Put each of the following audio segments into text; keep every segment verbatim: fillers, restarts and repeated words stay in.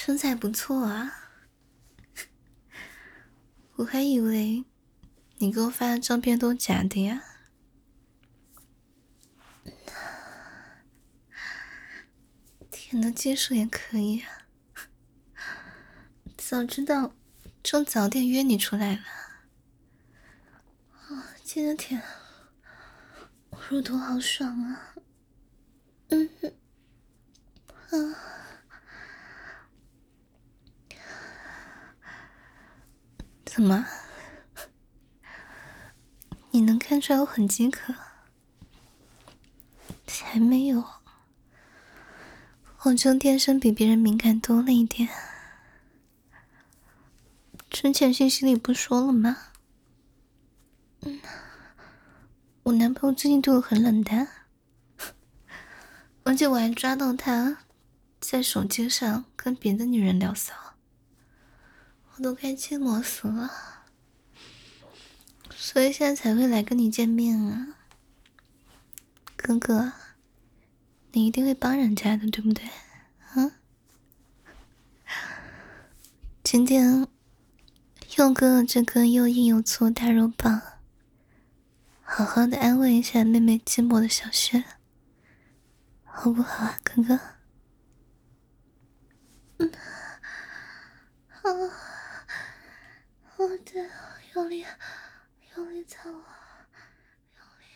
身材不错啊，我还以为你给我发的照片都假的呀。舔的技术也可以啊，早知道就早点约你出来了。哦，记得舔，乳头好爽啊。嗯嗯啊，怎么？你能看出来我很饥渴？才没有，我就天生比别人敏感多了一点。之前信息里不说了吗？嗯，我男朋友最近对我很冷淡，而且我还抓到他在手机上跟别的女人聊骚，我都快气魔死了，所以现在才会来跟你见面啊。哥哥，你一定会帮人家的，对不对？啊？今天用哥哥这根又硬又粗的大肉棒，好好的安慰一下妹妹寂寞的小穴，好不好啊，哥哥？嗯，好，好的，用力，用力操我，用力。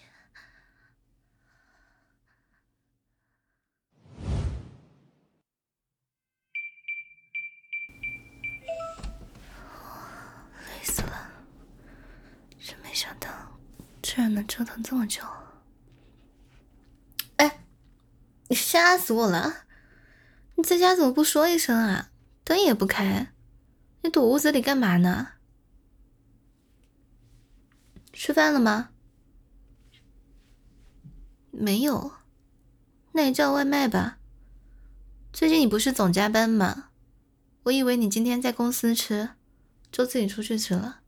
累死了，真没想到，居然能折腾这么久。哎，你吓死我了！你在家怎么不说一声啊？灯也不开，你躲屋子里干嘛呢？吃饭了吗？没有，那你叫外卖吧。最近你不是总加班吗？我以为你今天在公司吃，就自己出去吃了。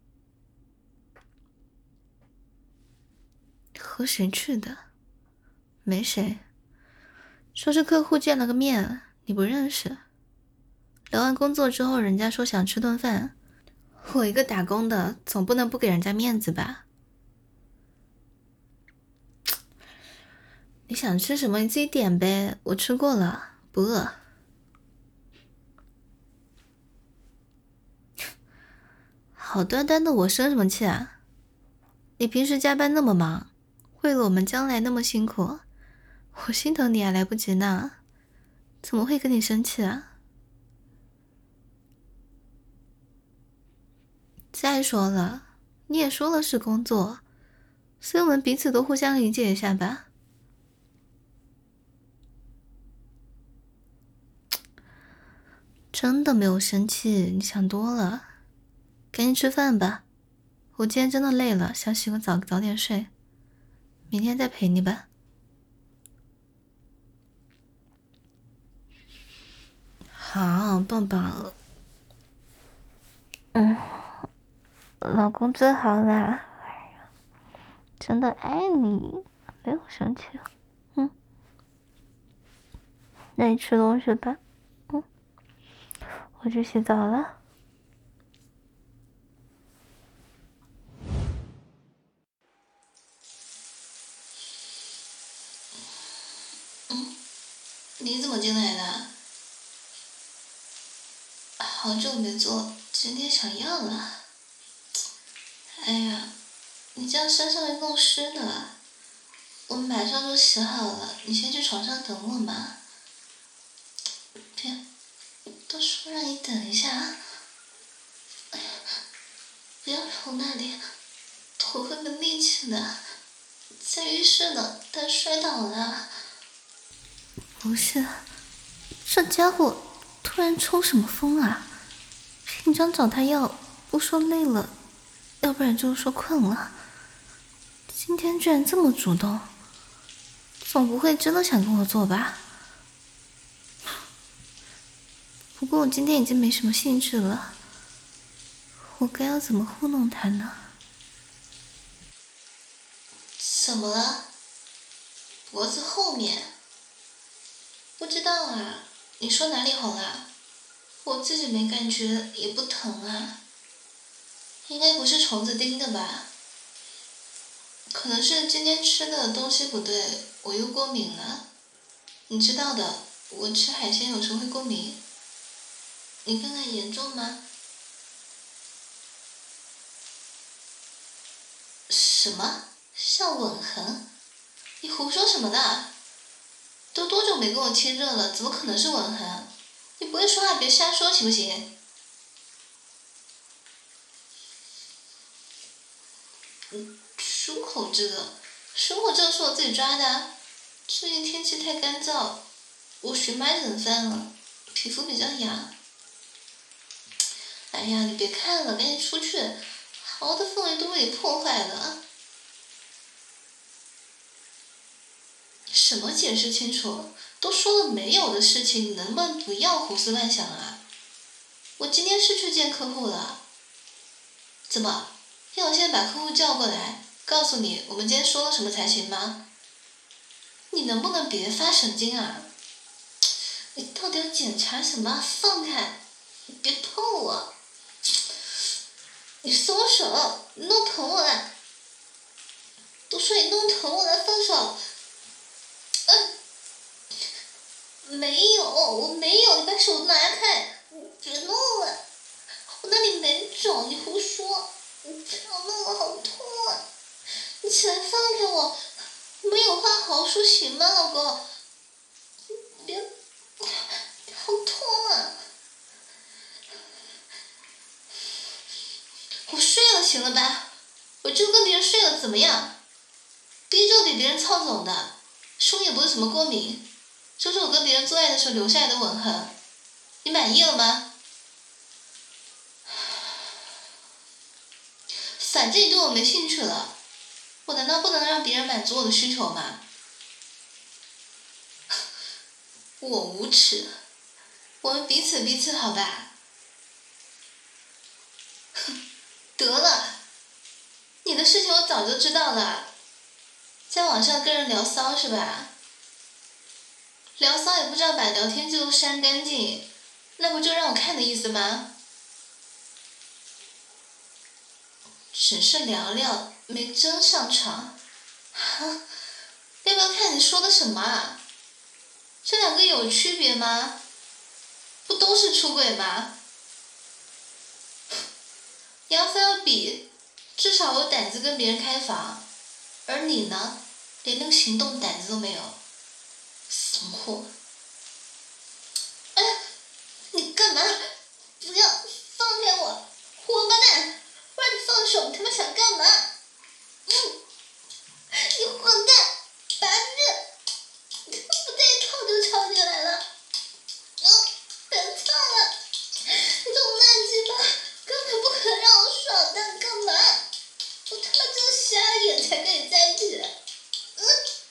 和谁去的？没谁，说是客户见了个面，你不认识。聊完工作之后，人家说想吃顿饭，我一个打工的，总不能不给人家面子吧？你想吃什么你自己点呗，我吃过了，不饿。好端端的我生什么气啊？你平时加班那么忙，为了我们将来那么辛苦，我心疼你还来不及呢，怎么会跟你生气啊？再说了，你也说了是工作，所以我们彼此都互相理解一下吧。真的没有生气，你想多了。赶紧吃饭吧，我今天真的累了，想洗个澡早点睡，明天再陪你吧。好，棒棒。嗯，老公最好啦，真的爱你，没有生气。嗯，那你吃东西吧。嗯，我去洗澡了。嗯，你怎么进来的？好久没做，今天想要了。哎呀，你这样身上会弄湿的，我马上就洗好了，你先去床上等我嘛。别，都说让你等一下。哎呀，不要揉那里，头会没力气的。在浴室呢，但摔倒了。不是，这家伙突然抽什么风啊？平常找他要，不说累了，要不然就是说困了。今天居然这么主动，总不会真的想跟我做吧？不过我今天已经没什么兴致了，我该要怎么糊弄他呢？怎么了？脖子后面？不知道啊，你说哪里红了？ 我自己没感觉也不疼啊，应该不是虫子叮的吧？可能是今天吃的东西不对，我又过敏了。你知道的，我吃海鲜有时候会过敏。你看看严重吗？什么？像吻痕？你胡说什么的？都多久没跟我亲热了，怎么可能是吻痕？你不会说话别瞎说行不行？嗯，漱口这个，漱口这个是我自己抓的啊。最近天气太干燥，我荨麻疹犯了，皮肤比较痒。哎呀，你别看了，赶紧出去，好的氛围都被你破坏了。什么解释清楚？都说了没有的事情，你能不能不要胡思乱想啊？我今天是去见客户了。怎么？要我现在把客户叫过来，告诉你我们今天说了什么才行吗？你能不能别发神经啊？你到底要检查什么？放开！你别碰我！你松手！你弄疼我了！都说你弄疼我了，放手！嗯。没有，我没有，你把手拿开！你别弄了，我那里没肿，你胡说！你不要弄了，好痛啊！你起来放开我！我们有话好好说行吗，老公？别，好痛啊！我睡了，行了吧？我就跟别人睡了，怎么样？逼着比别人操总的，胸也不是什么过敏。就是我跟别人做爱的时候留下来的吻痕，你满意了吗？反正你对我没兴趣了，我难道不能让别人满足我的需求吗？我无耻，我们彼此彼此好吧？得了，你的事情我早就知道了，在网上跟人聊骚是吧？聊骚也不知道把聊天记录删干净，那不就让我看的意思吗？只是聊聊，没真上床。哈，要不要看你说的什么啊？这两个有区别吗？不都是出轨吗？你要非要比，至少我有胆子跟别人开房，而你呢，连那个行动胆子都没有，怂货！哎，你干嘛？不要，放开我！王八蛋！我让你放手，你他妈想干嘛？嗯，你混蛋！把你，你不带吵就吵起来了。嗯，别操了！你这种烂鸡巴，根本不可能让我爽的，干嘛？我他妈就是瞎了眼才跟你在一起。嗯，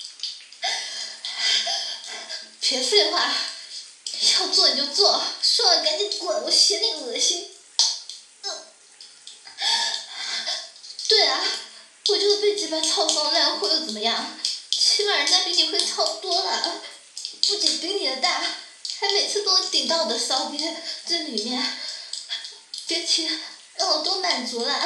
别废话，要做你就做，说了赶紧滚，我嫌你恶心。嗯，对啊，我这个被鸡巴操骚烂货又怎么样？起码人家比你会操多了，不仅比你的大，还每次都能顶到我的骚逼这里面，别提让我多满足了。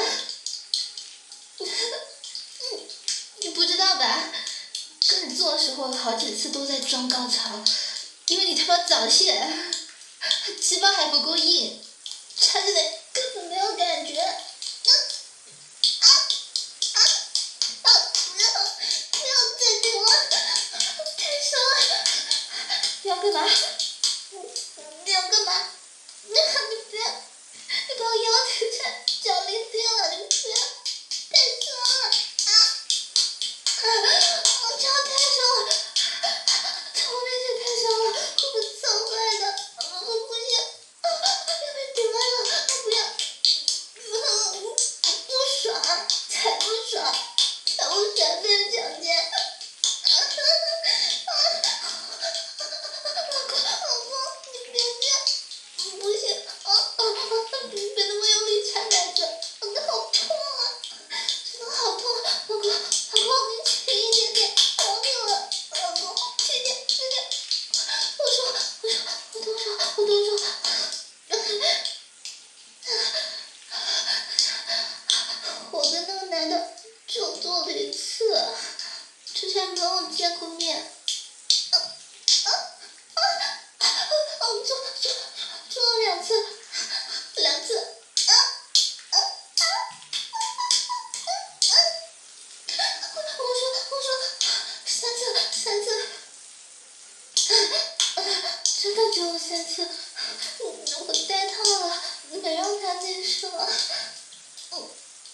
你不知道吧？跟你做的时候好几次都在装高潮，因为你他妈早泄，鸡巴还不够硬，插进来根本没有感觉。嗯，啊啊啊！不要不要再顶了，太爽了！你要干嘛？你要干嘛？你你不要，你把我腰挺成脚离地了，你不要，太爽了啊！啊，我脚太爽了，在我面前太爽了，会被操坏的，我不行，啊，要被顶歪了，我不要，嗯，不爽，才不爽，才不爽被人强奸，啊啊啊！老公， 的只有三次，我戴套了，没让他内射。我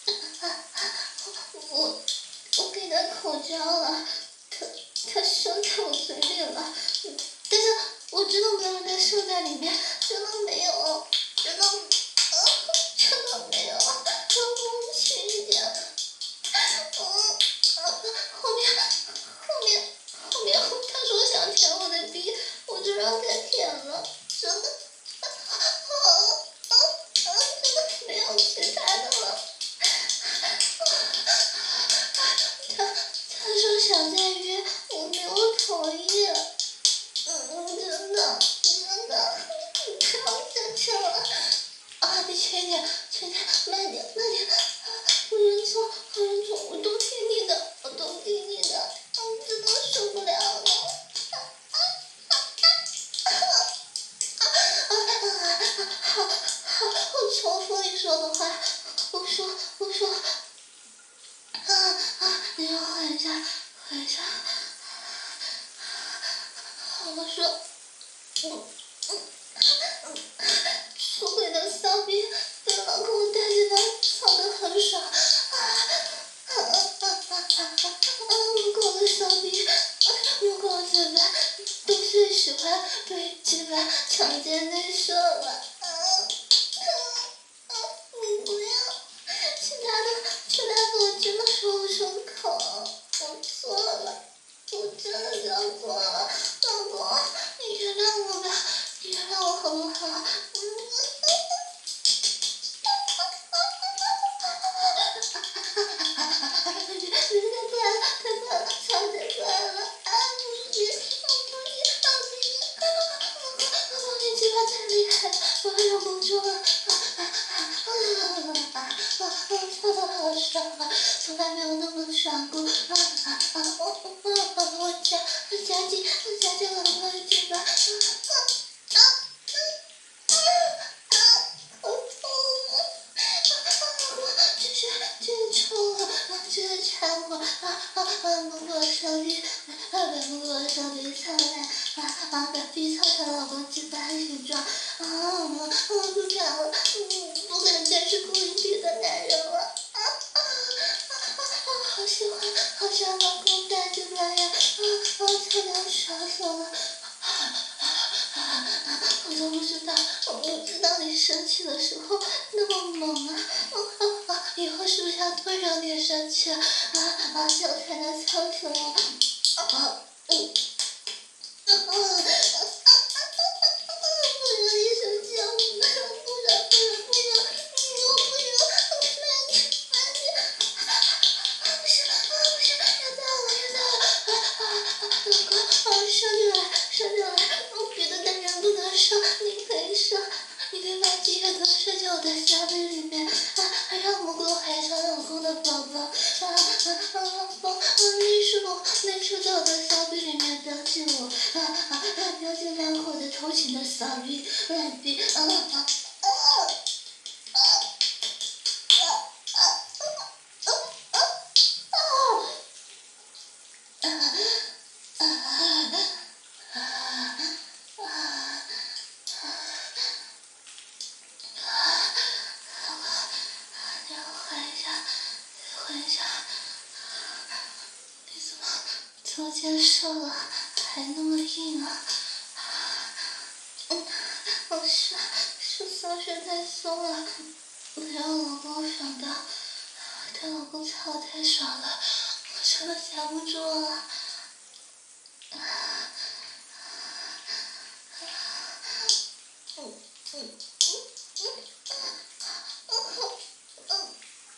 我我给他口交了，他他射在我嘴里了，但是我真的没有让他射在里面，真的没有，真的，啊，真的没有，让我轻一点。嗯，啊，后面后面后面他说想舔我的逼，我就让他舔了，真的，啊啊啊啊！真的没有其他的了。他他说想再约，我没有同意。嗯，真的真的，你不要再舔了。啊，你轻一点，轻一点，慢点，慢点。我认错，我认错，我都听你的，我都听你的，我真的受不了了。啊啊啊啊啊啊！好，好，我重复你说的话，我说，我说，啊啊，你要缓一下，缓一下。我说，嗯嗯嗯，出轨的骚逼被老公带着他操得很爽。啊啊啊啊啊啊！如果我的骚逼，如果我嘴巴都最喜欢被鸡巴强奸内射了。啊啊啊！你不要，其他的其他的我真的说不出口，我错了，我真的知道错了，老公，你原谅我吧，你原谅我好不好？嗯。别太快了，太快了，操太快了！啊，不行，啊不行，啊不行！老公，老公，你鸡巴太厉害了，我忍不住了！啊啊啊啊啊！操得好爽啊，从来没有那么爽过！啊啊啊！我我我我夹我夹紧我夹紧老公的鸡巴！啊啊啊啊啊！好痛啊！老公，这是这是抽我，这是缠我！啊啊啊！不给我手里，啊不给我手里操来！啊啊！把逼操成老公鸡巴的形状！啊我我不敢了，嗯，不敢再是故意逼的男人了！啊啊啊啊！好喜欢，好喜欢老公带鸡巴呀！啊啊！操得爽死了！啊啊啊！我都不知道，我不知道你生气的时候那么猛啊！啊啊啊！以后是不是要多惹点生气啊？啊啊！这样才能操死我！啊嗯。啊啊啊啊啊！不惹你生气，我不惹，不惹，不惹，不惹，我不惹，慢点，慢点！啊不行，啊不行，要到了，要到了！啊啊啊！老公，啊射进来，射进来！别的男人不能射，你可以射，你可以把鸡也都射进我的小臂里面，啊，还让母狗怀上老公的宝宝，啊啊啊！老公，啊内射，内射在我的小臂里面标记我，啊啊啊！标记两口的偷情的骚逼，烂逼，啊啊啊！啊啊啊啊啊啊！啊啊啊！你要缓一下，缓一下。你怎么昨天射了还那么硬啊？嗯，我是是松弛太松了，没有老公爽到，对老公操太爽了，我真的夹不住了。嗯嗯嗯嗯嗯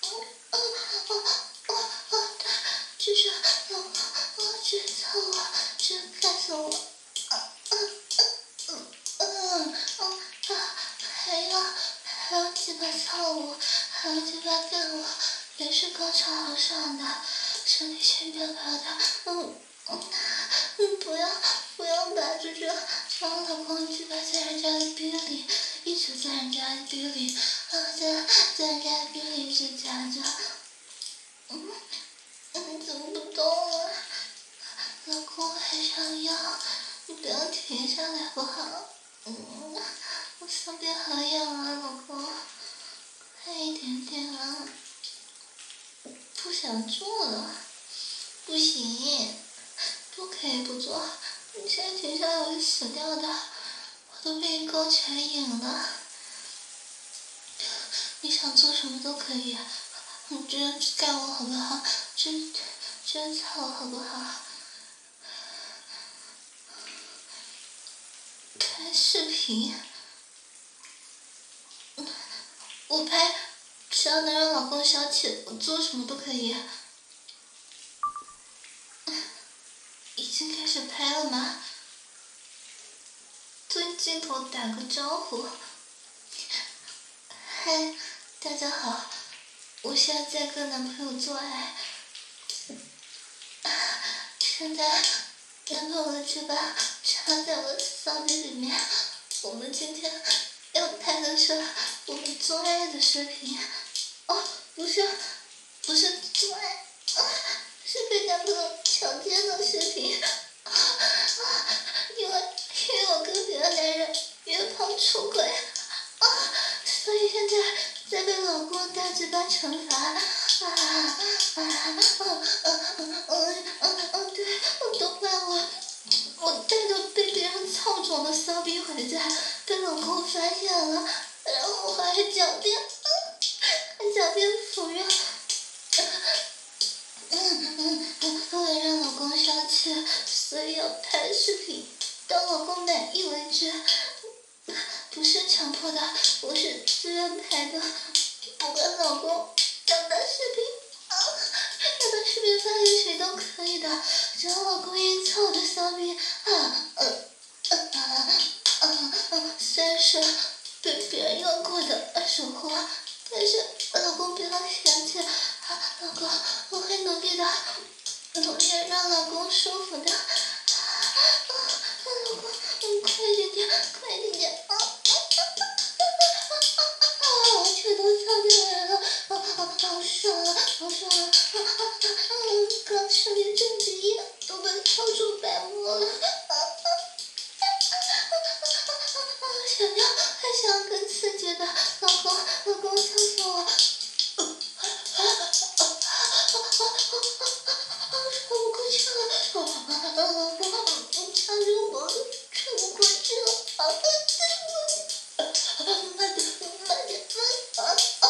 只是老公，我只操我，只干死我！啊啊嗯嗯嗯啊！还要还要鸡巴操我，还要鸡巴干我，也是高潮好爽的，身体先别搞的，嗯嗯嗯，不要不要把这个让老公鸡巴在人家的逼里，一直在人家的逼里，啊在在人家的逼里一直夹着，嗯嗯，怎么不动了？老公，我还想要，你不要停下来不好？ 我骚逼好痒啊，老公，快一点点啊！不想做了，不行，不可以不做，你现在停下来我会死掉的，我都被你勾起来瘾了。你想做什么都可以，你直接干我好不好？直直接操我好不好？拍视频，我拍，只要能让老公消气，我做什么都可以。已经开始拍了吗？对镜头打个招呼。嗨，大家好，我现在在跟男朋友做爱。现在男朋友的鸡巴插在我的骚逼里面，我们今天要拍的是我们做爱的视频。哦，不是，不是做爱，啊，是被男朋友强奸的视频。啊啊，因为因为我跟别的男人约炮出轨，啊，所以现在在被老公大鸡巴惩罚。啊啊啊啊啊啊啊啊！对，都怪我，我带着被别人操肿的骚逼回家，被老公发现了，然后我还狡辩，还狡辩服用。嗯嗯嗯，为了让老公消气，所以要拍视频，到老公满意为止。不是强迫的，我是自愿拍的。不管老公要打视频，啊，要把视频发给谁都可以的，只要老公愿意操我的骚逼，啊呃呃啊啊啊！虽然是被别人用过的二手货，但是老公不要嫌弃，啊，老公，我会努力的，努力让老公舒服的。啊啊，老公，你快点点，快点点，啊啊啊啊啊啊！啊，全都操进来了，啊啊，好爽啊，好爽啊！啊啊啊啊！刚上面正几页都被操出白沫了，啊啊啊啊啊啊！想要，还想要更刺激的，老公，老公操死我！啊啊啊啊啊啊啊！喘不过气了，啊啊啊！老公，你掐住我，喘不过气了，啊啊！对不起，啊，慢点，慢点，慢，啊啊！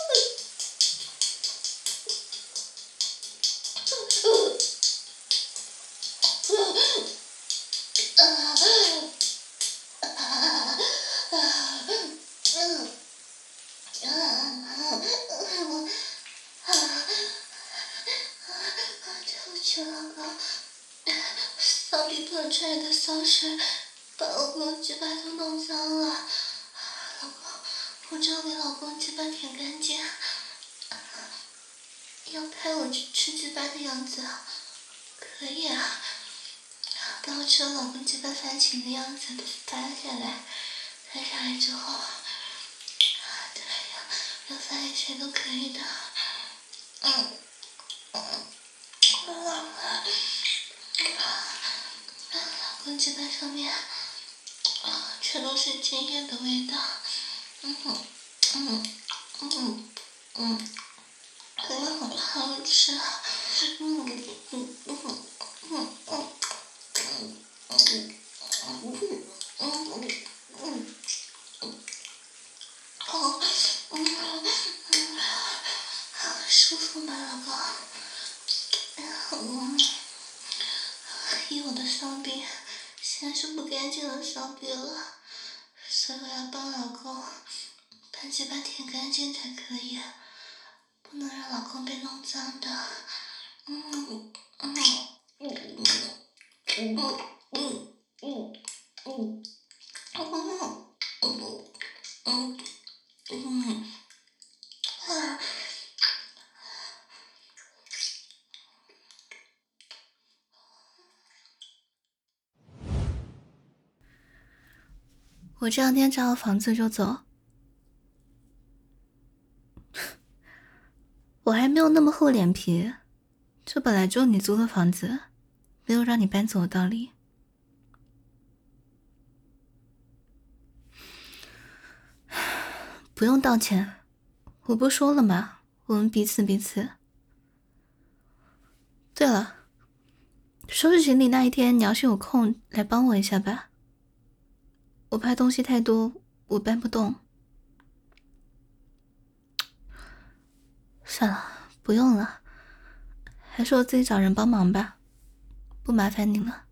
对不起，老公，骚逼喷出来的骚水把老公鸡巴都弄脏了。老公，我只要给老公鸡巴舔干净。要拍我吃鸡巴的样子，可以啊。把我吃了老公鸡巴反情的样子都拍下来，拍下来之后，对呀，要发给谁都可以的。嗯嗯，老公，老公鸡巴上面啊，全都是精液的味道。嗯哼，嗯嗯嗯，可以很好吃。嗯嗯嗯嗯嗯嗯。嗯嗯嗯嗯嗯，好，嗯嗯，舒服吗，老公？嗯，以我的骚逼现在是不干净的骚逼了，所以我要帮老公把鸡巴舔干净才可以，不能让老公被弄脏的。嗯嗯嗯嗯嗯嗯嗯。嗯，嗯嗯嗯嗯啊！我这两天找好房子就走，我还没有那么厚脸皮，这本来就你租的房子，没有让你搬走的道理。 不用道歉，我不说了吗？我们彼此彼此。对了，收拾行李那一天，你要是有空来帮我一下吧。我怕东西太多，我搬不动。算了，不用了，还是我自己找人帮忙吧，不麻烦你了。